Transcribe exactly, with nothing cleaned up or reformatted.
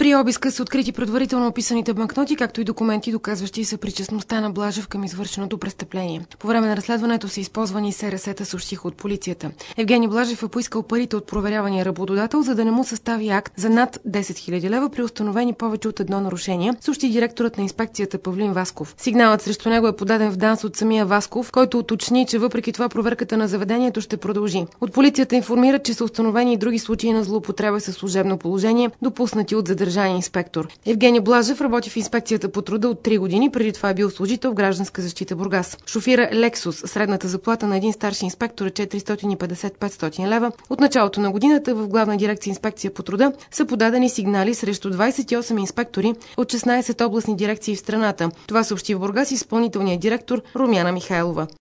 При обиска са открити предварително описаните банкноти, както и документи, доказващи съпричастността на Блажев към извършеното престъпление. По време на разследването са използвани СРС-та, съобщиха от полицията. Евгений Блажев е поискал парите от проверявания работодател, за да не му състави акт за над десет хиляди лева при установени повече от едно нарушение, съобщи директорът на инспекцията Павлин Васков. Сигналът срещу него е подаден в ДАНС от самия Васков, който уточни, че въпреки това проверката на заведението ще продължи. От полицията информират, че са установени и други случаи на злоупотреба със служебно положение, допуснати от задържания инспектор. Евгений Блажев работи в инспекцията по труда от три години, преди това е бил служител в Гражданска защита Бургас. Шофира Лексус. Средната заплата на един старши инспектор е четиристотин и петдесет до петстотин лева. От началото на годината в Главна дирекция инспекция по труда са подадени сигнали срещу двадесет и осем инспектори от шестнадесет областни дирекции в страната. Това съобщи в Бургас изпълнителният директор Румяна Михайлова.